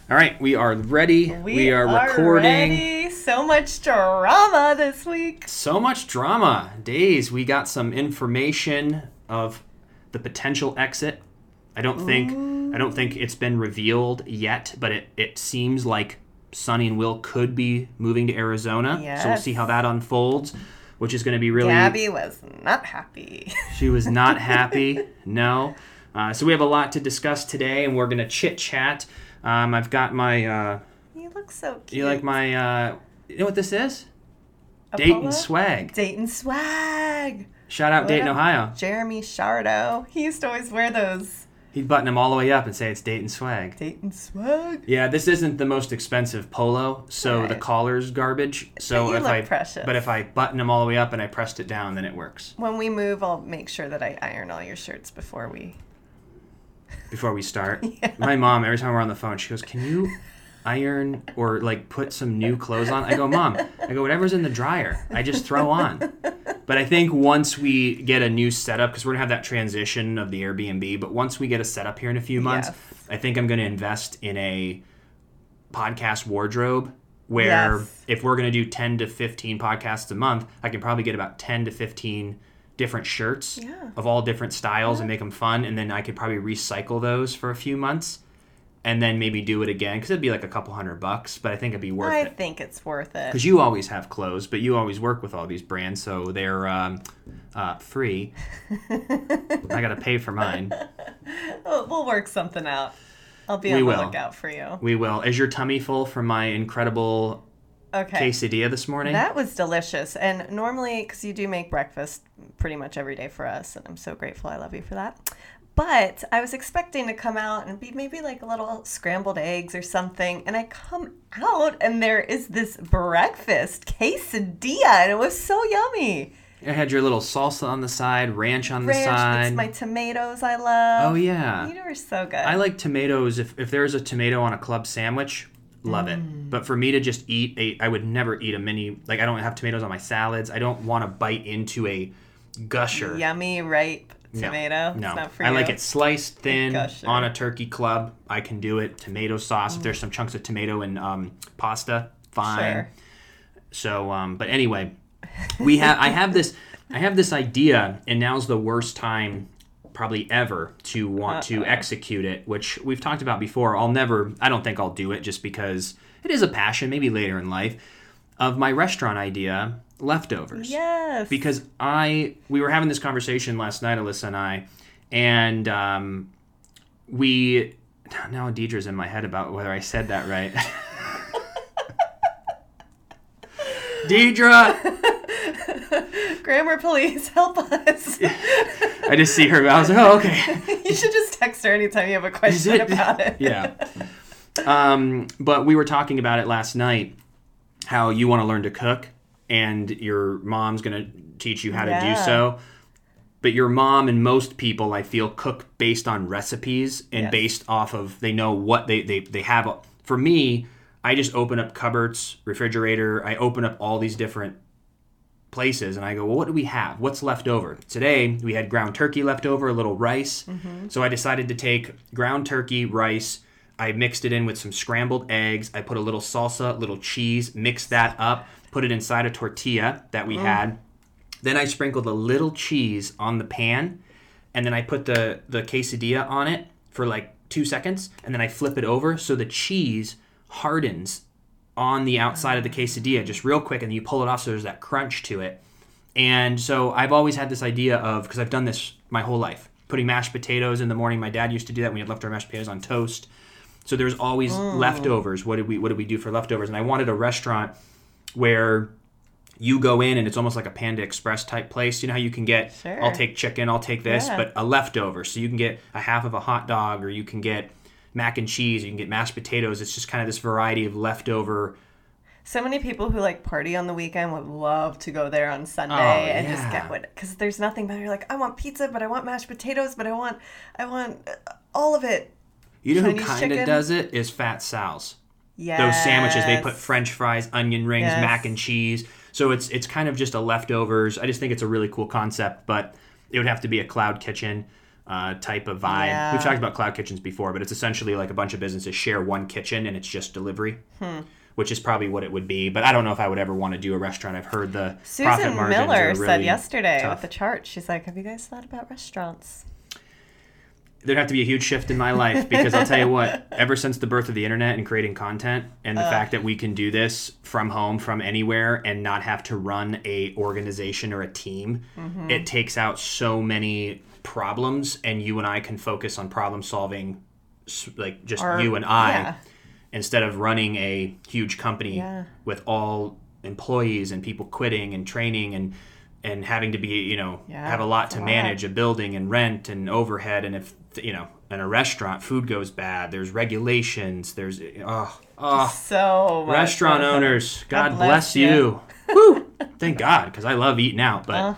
All right, we are ready. We are are recording. Ready. So much drama this week. So much drama. Days. We got some information of the potential exit. I don't think it's been revealed yet, but it seems like Sonny and Will could be moving to Arizona. Yes. So we'll see how that unfolds, which is going to be really. Gabby was not happy. She was not happy. No. So we have a lot to discuss today, and we're going to chit chat. I've got my. You look so cute. You like my? You know what this is? A Dayton polo? swag. Dayton swag. Shout out What Dayton, up, Ohio. Jeremy Shardo. He used to always wear those. He'd button them all the way up and say it's Dayton swag. Dayton swag. Yeah, this isn't the most expensive polo, so the Right. collar's garbage. So But you if look I precious. but if I button them all the way up and I pressed it down, then it works. When we move, I'll make sure that I iron all your shirts before we. Before we start, Yeah. my mom, every time we're on the phone, she goes, "Can you iron or like put some new clothes on?" I go, "Mom," whatever's in the dryer, I just throw on. But I think once we get a new setup, because we're gonna have that transition of the Airbnb, but once we get a setup here in a few months, Yes. I think I'm gonna invest in a podcast wardrobe where Yes. if we're gonna do 10 to 15 podcasts a month, I can probably get about 10 to 15 different shirts Yeah. of all different styles and make them fun, and then I could probably recycle those for a few months and then maybe do it again, because it'd be like a couple $100, but I think it'd be worth I it. think it's worth it. Because you always have clothes, but you always work with all these brands, so they're free. I got to pay for mine. We'll work something out. I'll be We on the will. lookout for you. We will. Is your tummy full from my incredible Okay. quesadilla this morning? That was delicious. And normally, because you do make breakfast pretty much every day for us, and I'm so grateful. I love you for that. But I was expecting to come out and be maybe like a little scrambled eggs or something. And I come out and there is this breakfast quesadilla, and it was so yummy. I had your little salsa on the side, ranch on the Ranch side. mixed my tomatoes I love. Oh, yeah. You were so good. I like tomatoes. If there's a tomato on a club sandwich, love it. But for me to just eat I would never eat a mini, like I don't have tomatoes on my salads. I don't want to bite into a gusher. Yummy, ripe tomato. No. It's not for I you. like it sliced thin Gusher. on a turkey club. I can do it. Tomato sauce. If there's some chunks of tomato and pasta, fine. Sure. So, but anyway, I have this idea, and now's the worst time probably ever to want to execute it, which we've talked about before. I don't think I'll do it just because it is a passion, maybe later in life, of my restaurant idea, leftovers. Yes. Because we were having this conversation last night, Alyssa and I, and now Deidre's in my head about whether I said that right. Deidre! Grammar police, help us. I just see her. I was like, oh, okay. You should just text her anytime you have a question it? about it. Yeah. But we were talking about it last night, how you want to learn to cook, and your mom's going to teach you how to do Yeah. so. But your mom and most people, I feel, cook based on recipes and Yes. based off of, they know what they have. For me, I just open up cupboards, refrigerator. I open up all these different places and I go, well, what do we have? What's left over? Today, we had ground turkey left over, a little rice. So I decided to take ground turkey, rice. I mixed it in with some scrambled eggs. I put a little salsa, little cheese, mixed that up, put it inside a tortilla that we had. Then I sprinkled a little cheese on the pan, and then I put the quesadilla on it for like 2 seconds, and then I flip it over so the cheese hardens on the outside of the quesadilla just real quick, and then you pull it off so there's that crunch to it. And so I've always had this idea of, because I've done this my whole life, putting mashed potatoes in the morning. My dad used to do that when we had leftover mashed potatoes on toast. So there's always leftovers. What did we do for leftovers? And I wanted a restaurant where you go in and it's almost like a Panda Express type place. You know how you can get, Sure. I'll take chicken, I'll take this, Yeah. but a leftover. So you can get a half of a hot dog, or you can get mac and cheese, you can get mashed potatoes. It's just kind of this variety of leftover. So many people who like party on the weekend would love to go there on Sunday and just yeah. get what, because there's nothing better. You're like, I want pizza, but I want mashed potatoes, but I want all of it. You know who Chinese kind of chicken? does it? Is Fat Sal's. Yes. Those sandwiches, they put French fries, onion rings, Yes. mac and cheese. So it's kind of just a leftovers. I just think it's a really cool concept, but it would have to be a cloud kitchen. type of vibe. Yeah. We've talked about cloud kitchens before, but it's essentially like a bunch of businesses share one kitchen and it's just delivery, which is probably what it would be. But I don't know if I would ever want to do a restaurant. I've heard the profit Susan margins Miller are really said yesterday tough. with the chart, she's like, have you guys thought about restaurants? There'd have to be a huge shift in my life because I'll tell you what, ever since the birth of the internet and creating content and the fact that we can do this from home, from anywhere, and not have to run a organization or a team, it takes out so many problems, and you and I can focus on problem solving, like just you and I, instead of running a huge company with all employees and people quitting and training and having to be, have a lot to manage, a building and rent and overhead. And if, in a restaurant, food goes bad, there's regulations, there's, So much restaurant owners, God bless you. Woo! Thank God, because I love eating out. But,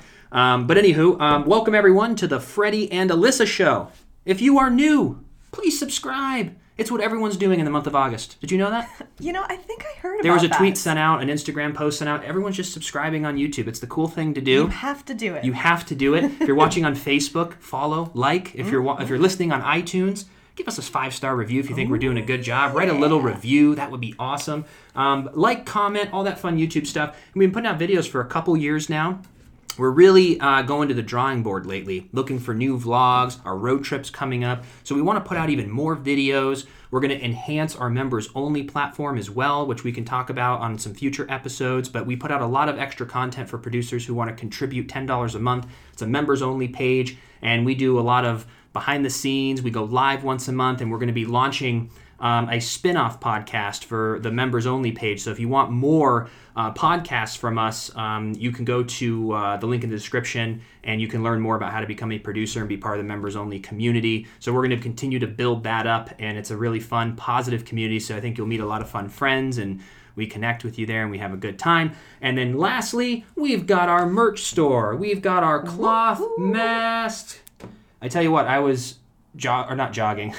but anywho, welcome everyone to the Freddie and Alyssa Show. If you are new, please subscribe. It's what everyone's doing in the month of August. Did you know that? I think I heard about that. There was a tweet sent out, an Instagram post sent out. Everyone's just subscribing on YouTube. It's the cool thing to do. You have to do it. You have to do it. If you're watching on Facebook, follow, like. If you're listening on iTunes, give us a 5-star review if you think we're doing a good job. Write a little review. That would be awesome. Like, comment, all that fun YouTube stuff. And we've been putting out videos for a couple years now. We're really going to the drawing board lately, looking for new vlogs, our road trips coming up. So we want to put out even more videos. We're going to enhance our members-only platform as well, which we can talk about on some future episodes. But we put out a lot of extra content for producers who want to contribute $10 a month. It's a members-only page, and we do a lot of behind the scenes. We go live once a month, and we're going to be launching a spin-off podcast for the members-only page. So if you want more podcasts from us, you can go to the link in the description, and you can learn more about how to become a producer and be part of the members-only community. So we're going to continue to build that up, and it's a really fun, positive community. So I think you'll meet a lot of fun friends, and we connect with you there, and we have a good time. And then lastly, we've got our merch store. We've got our cloth mask. I tell you what, I was... not jogging.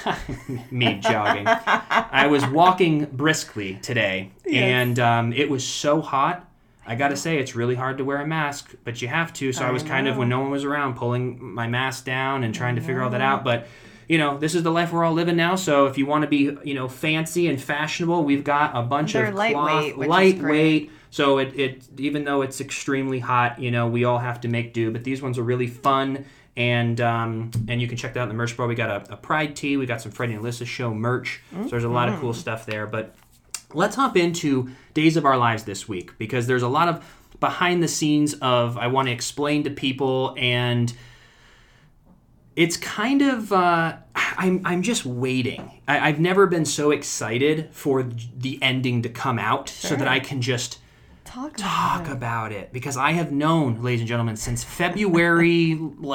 Me jogging. I was walking briskly today, and it was so hot. I got to say, it's really hard to wear a mask, but you have to. So I was kind of, when no one was around, pulling my mask down and trying to figure all that out. But, this is the life we're all living now. So if you want to be, fancy and fashionable, we've got a bunch of lightweight, cloth, lightweight. So it even though it's extremely hot, we all have to make do. But these ones are really fun. And you can check that out in the merch bar. We got a Pride tee. We got some Freddie and Alyssa Show merch. So there's a lot of cool stuff there. But let's hop into Days of Our Lives this week, because there's a lot of behind the scenes of I want to explain to people, and it's kind of I'm just waiting. I've never been so excited for the ending to come out so that I can just talk about it, because I have known, ladies and gentlemen, since February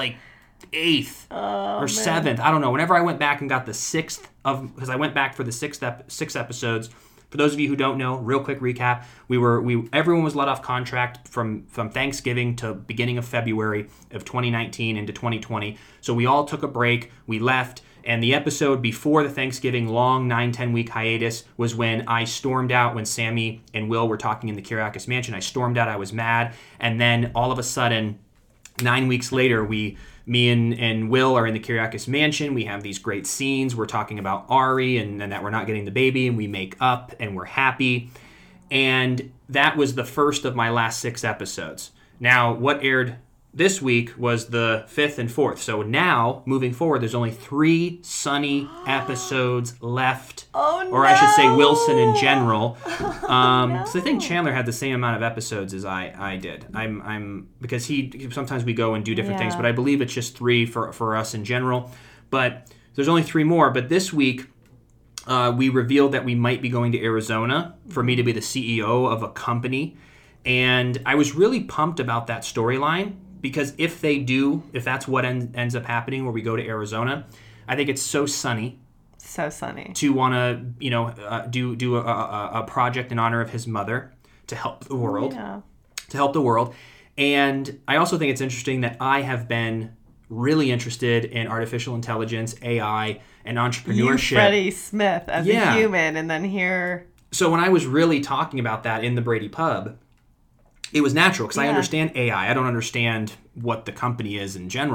8th or 7th. I don't know. Whenever I went back and got the 6th because I went back for the six episodes. For those of you who don't know, real quick recap: everyone was let off contract from Thanksgiving to beginning of February of 2019 into 2020. So we all took a break. We left. And the episode before the Thanksgiving long 9-10 week hiatus was when I stormed out when Sammy and Will were talking in the Kiriakis mansion. I stormed out. I was mad. And then all of a sudden, 9 weeks later, me and Will are in the Kiriakis mansion. We have these great scenes. We're talking about Ari and that we're not getting the baby, and we make up and we're happy. And that was the first of my last 6 episodes. Now, what aired this week was the 5th and 4th. So now, moving forward, there's only 3 Sunny episodes left. Oh, no. Or I should say Wilson in general. So I think Chandler had the same amount of episodes as I did. I'm because sometimes we go and do different things, but I believe it's just 3 for us in general. But there's only 3 more. But this week, we revealed that we might be going to Arizona for me to be the CEO of a company. And I was really pumped about that storyline, because if that's what ends up happening, where we go to Arizona, I think it's so Sunny. So Sunny. To want to, do a project in honor of his mother to help the world. Yeah. To help the world. And I also think it's interesting that I have been really interested in artificial intelligence, AI, and entrepreneurship. You, Freddie Smith, as a human, and then here. So when I was really talking about that in the Brady Pub, it was natural, because I understand AI. I don't understand what the company is in general,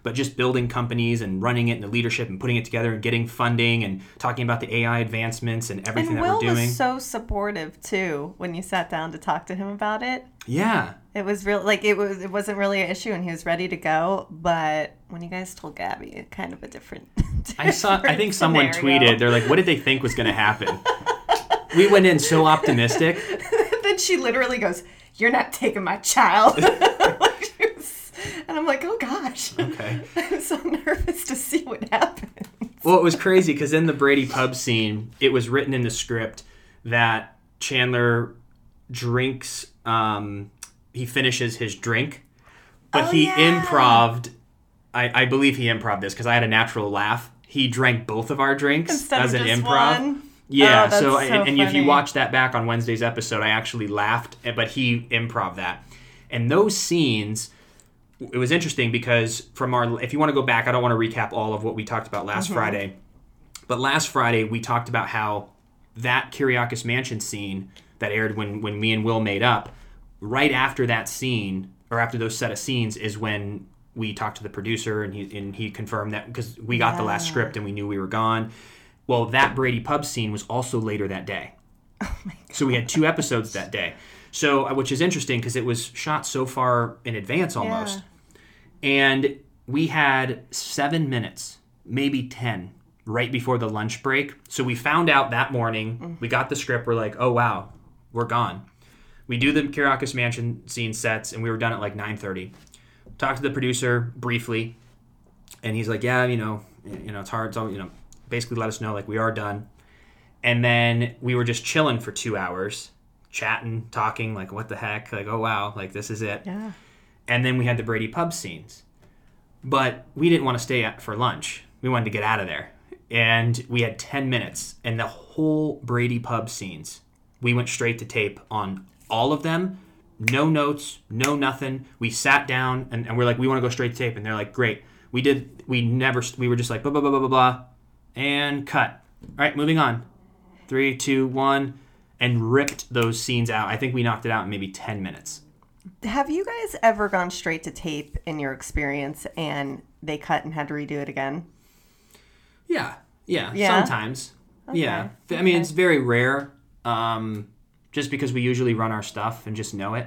but just building companies and running it and the leadership and putting it together and getting funding and talking about the AI advancements and everything And that Will we're doing. was so supportive too when you sat down to talk to him about it. Yeah. It was real, like it wasn't really an issue, and he was ready to go. But when you guys told Gabby, kind of a different. I think someone scenario. tweeted, they're like, what did they think was going to happen? We went in so optimistic. Then she literally goes, "You're not taking my child." And I'm like, oh gosh. Okay. I'm so nervous to see what happens. Well, it was crazy because in the Brady pub scene, it was written in the script that Chandler drinks, he finishes his drink, but he improv'd, I believe he improv'd this because I had a natural laugh. He drank both of our drinks Instead as of an just improv. one? Yeah, Oh, that's so and if you funny. watch that back on Wednesday's episode, I actually laughed, but he improv that. And those scenes, it was interesting because if you want to go back, I don't want to recap all of what we talked about last Friday, but last Friday we talked about how that Kyriakis Mansion scene that aired when me and Will made up, right after that scene, or after those set of scenes, is when we talked to the producer and he confirmed that because we got the last script and we knew we were gone. Well, that Brady pub scene was also later that day. Oh my God. So we had 2 episodes that day. So, which is interesting because it was shot so far in advance almost. Yeah. And we had 7 minutes, maybe 10, right before the lunch break. So we found out that morning, we got the script, we're like, oh wow, we're gone. We do the Kyriakis Mansion scene sets, and we were done at like 9:30. Talked to the producer briefly, and he's like, yeah, it's hard, so, basically let us know, like, we are done. And then we were just chilling for 2 hours, chatting, talking, like, what the heck? Like, oh, wow, like, this is it. Yeah. And then we had the Brady pub scenes. But we didn't want to stay for lunch. We wanted to get out of there. And we had 10 minutes. And the whole Brady pub scenes, we went straight to tape on all of them. No notes, no nothing. We sat down, and we're like, we want to go straight to tape. And they're like, great. We were just like, blah, blah, blah, blah, blah, blah. And cut. All right, moving on. 3, 2, 1, and ripped those scenes out. I think we knocked it out in maybe 10 minutes. Have you guys ever gone straight to tape in your experience and they cut and had to redo it again? Yeah, Yeah? sometimes. Okay. Yeah. I mean, it's very rare, just because we usually run our stuff and just know it.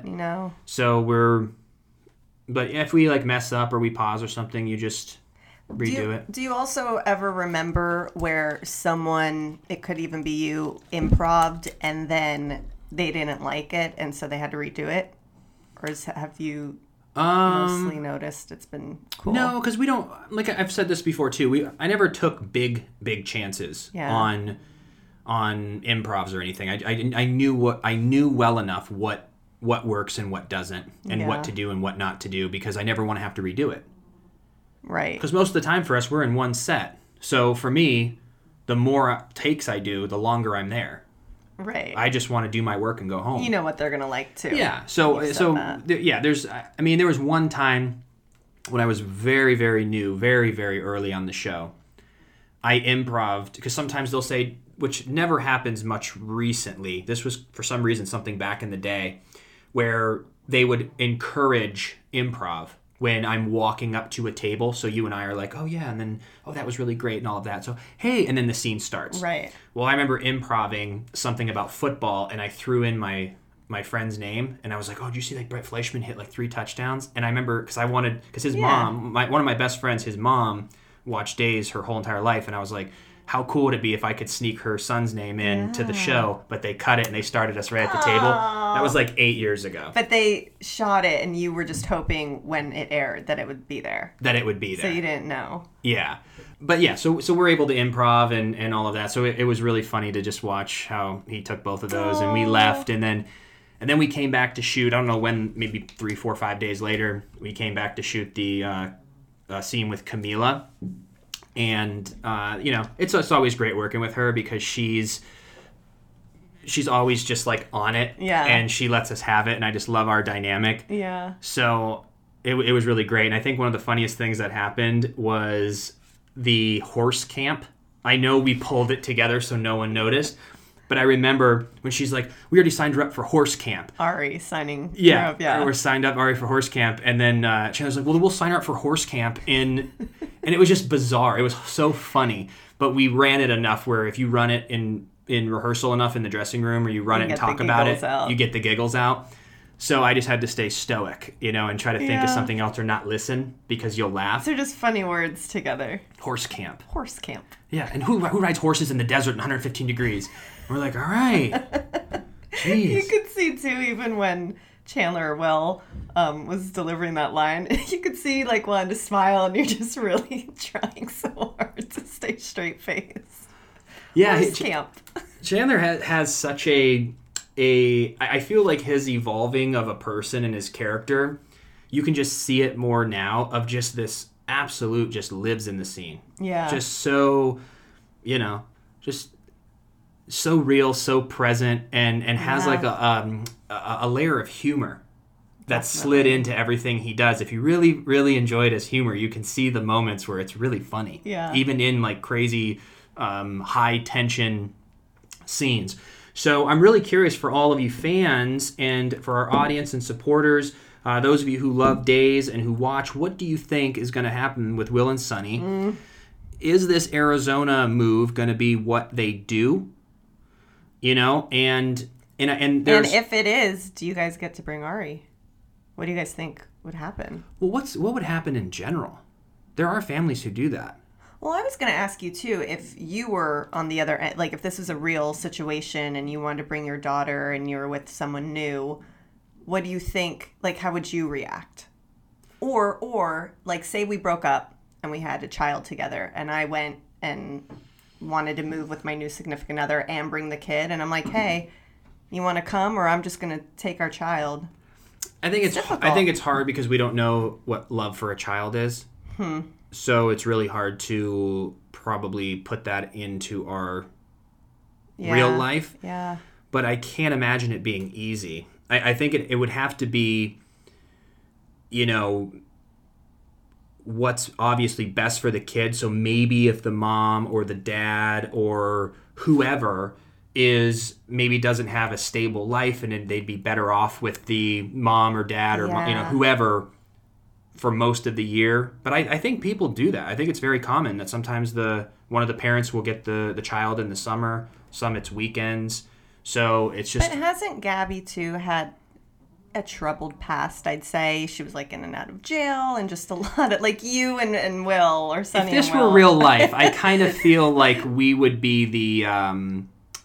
So but if we like mess up or we pause or something, you just redo it. Do you also ever remember where someone, it could even be you, improv'd and then they didn't like it and so they had to redo it? Or have you mostly noticed it's been cool? No, because we don't, like I've said this before too, I never took big chances on improvs or anything. I knew well enough what works and what doesn't, and what to do and what not to do, because I never want to have to redo it. Right. Because most of the time for us, we're in one set. So for me, the more takes I do, the longer I'm there. Right. I just want to do my work and go home. You know what they're going to like, too. Yeah. There was one time when I was very, very new, very, very early on the show. I improv'd, because sometimes they'll say, which never happens much recently. This was, for some reason, something back in the day, where they would encourage improv when I'm walking up to a table. So you and I are like, oh yeah, and then, oh, that was really great and all of that. So, hey, and then the scene starts. Right. Well, I remember improving something about football, and I threw in my friend's name, and I was like, oh, did you see like Brett Fleischman hit like 3 touchdowns? And I remember, because his mom, one of my best friends, his mom watched Days her whole entire life, and I was like, how cool would it be if I could sneak her son's name in to the show? But they cut it and they started us right at the table. That was like 8 years ago. But they shot it and you were just hoping when it aired that it would be there. That it would be there. So you didn't know. Yeah. But yeah, so we're able to improv and all of that. So it was really funny to just watch how he took both of those, and we left, and then we came back to shoot. I don't know when, maybe 3, 4, 5 days later, we came back to shoot the scene with Camila. And it's always great working with her, because she's always just like on it, and she lets us have it, and I just love our dynamic. Yeah. So it was really great, and I think one of the funniest things that happened was the horse camp. I know we pulled it together so no one noticed, But I remember when she's like, we already signed her up for horse camp. Ari signing Yeah, her up, yeah. we're signed up Ari for horse camp. And then Chandler's like, well, we'll sign her up for horse camp. And it was just bizarre. It was so funny. But we ran it enough where if you run it in rehearsal enough in the dressing room or you run it and talk about it, you get the giggles out. So I just had to stay stoic, and try to think of something else or not listen because you'll laugh. They're just funny words together. Horse camp. Horse camp. Yeah, and who rides horses in the desert in 115 degrees? And we're like, all right. Jeez. You could see, too, even when Chandler was delivering that line, you could see, wanting to smile, and you're just really trying so hard to stay straight face. Yeah. Horse camp. Chandler has such I feel like his evolving of a person and his character, you can just see it more now of just this absolute just lives in the scene. Yeah. Just so, just so real, so present, and has like a layer of humor that's slid into everything he does. If you really, really enjoyed his humor, you can see the moments where it's really funny. Yeah. Even in crazy, high tension scenes. So I'm really curious for all of you fans and for our audience and supporters, those of you who love Days and who watch, what do you think is going to happen with Will and Sunny? Is this Arizona move going to be what they do? And if it is, do you guys get to bring Ari? What do you guys think would happen? Well, what would happen in general? There are families who do that. Well, I was going to ask you, too, if you were on the other end, if this was a real situation and you wanted to bring your daughter and you were with someone new, what do you think, how would you react? Or say we broke up and we had a child together and I went and wanted to move with my new significant other and bring the kid and I'm like, hey, you want to come or I'm just going to take our child? I think it's hard because we don't know what love for a child is. So it's really hard to probably put that into our real life. Yeah. But I can't imagine it being easy. I think it would have to be, what's obviously best for the kid. So maybe if the mom or the dad or whoever maybe doesn't have a stable life and they'd be better off with the mom or dad or whoever for most of the year. But I think people do that. I think it's very common that sometimes one of the parents will get the child in the summer. Some it's weekends. So it's just... But hasn't Gabby, too, had a troubled past, I'd say? She was, in and out of jail and just a lot of... you and Will or Sunny and Will. If this were real life, I kind of feel like we would be the...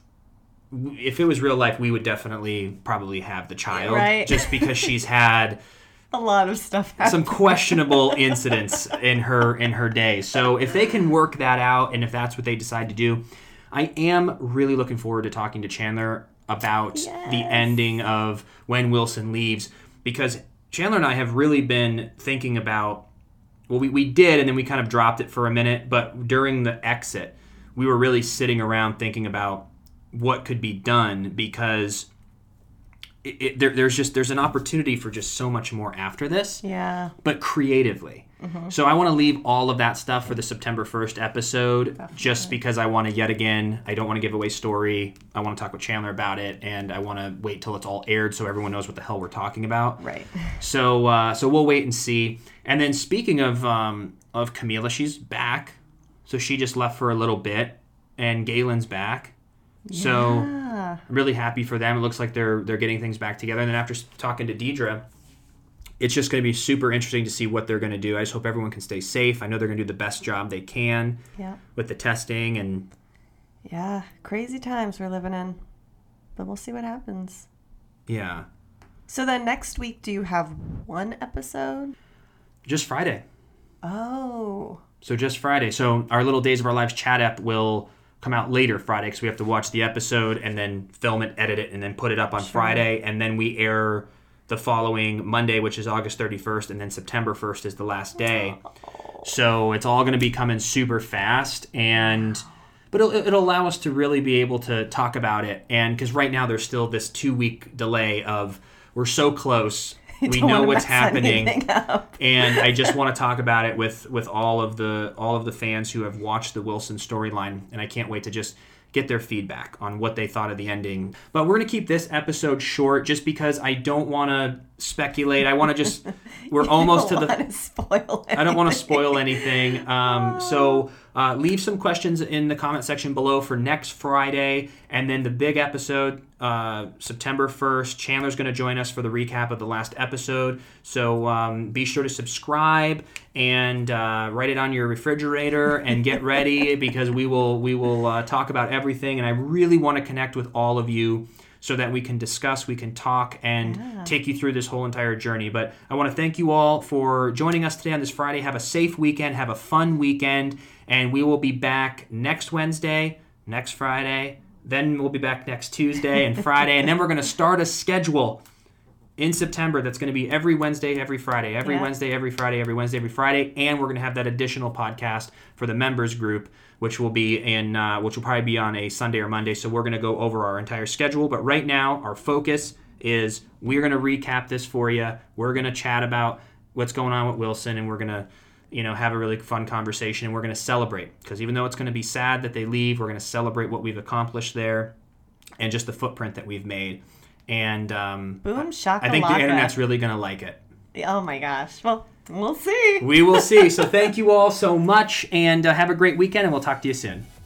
if it was real life, we would definitely probably have the child. Right. Just because she's had... a lot of stuff happened. Some questionable incidents in her day. So if they can work that out and if that's what they decide to do, I am really looking forward to talking to Chandler about the ending of When Wilson Leaves, because Chandler and I have really been thinking about, well, we did and then we kind of dropped it for a minute, but during the exit, we were really sitting around thinking about what could be done because there's an opportunity for just so much more after this. Yeah. But creatively. Mm-hmm. So I want to leave all of that stuff for the September 1st episode just because I want to I don't want to give away story. I want to talk with Chandler about it and I want to wait till it's all aired so everyone knows what the hell we're talking about. Right. So we'll wait and see. And then speaking of Camila, she's back. So she just left for a little bit and Galen's back. Yeah. So I'm really happy for them. It looks like they're getting things back together. And then after talking to Deidre, it's just going to be super interesting to see what they're going to do. I just hope everyone can stay safe. I know they're going to do the best job they can with the testing. And yeah, crazy times we're living in. But we'll see what happens. Yeah. So then next week, do you have one episode? Just Friday. Oh. So just Friday. So our little Days of Our Lives chat app will come out later Friday because we have to watch the episode and then film it, edit it, and then put it up on Friday. And then we air the following Monday, which is August 31st, and then September 1st is the last day. So it's all going to be coming super fast, but it'll allow us to really be able to talk about it. And because right now there's still this 2-week delay of we're so close, we know what's happening, and I just want to talk about it with all of the fans who have watched the Wilson storyline, and I can't wait to just get their feedback on what they thought of the ending. But we're going to keep this episode short just because I don't want to speculate. I want to just, we're almost to the, I don't want to spoil anything. So leave some questions in the comment section below for next Friday. And then the big episode, September 1st, Chandler's going to join us for the recap of the last episode. So be sure to subscribe and write it on your refrigerator and get ready because we will talk about everything. And I really want to connect with all of you so that we can discuss, we can talk, and take you through this whole entire journey. But I want to thank you all for joining us today on this Friday. Have a safe weekend. Have a fun weekend. And we will be back next Wednesday, next Friday. Then we'll be back next Tuesday and Friday. And then we're going to start a schedule in September that's going to be every Wednesday, every Friday, every Wednesday, every Friday, every Wednesday, every Friday. And we're going to have that additional podcast for the members group, which will probably be on a Sunday or Monday. So we're going to go over our entire schedule. But right now, our focus is we're going to recap this for you. We're going to chat about what's going on with Wilson, and we're going to have a really fun conversation, and we're going to celebrate. Because even though it's going to be sad that they leave, we're going to celebrate what we've accomplished there and just the footprint that we've made. And boom, shakalaka. I think the internet's really going to like it. Oh my gosh. Well, we'll see. We will see. So thank you all so much, and have a great weekend, and we'll talk to you soon.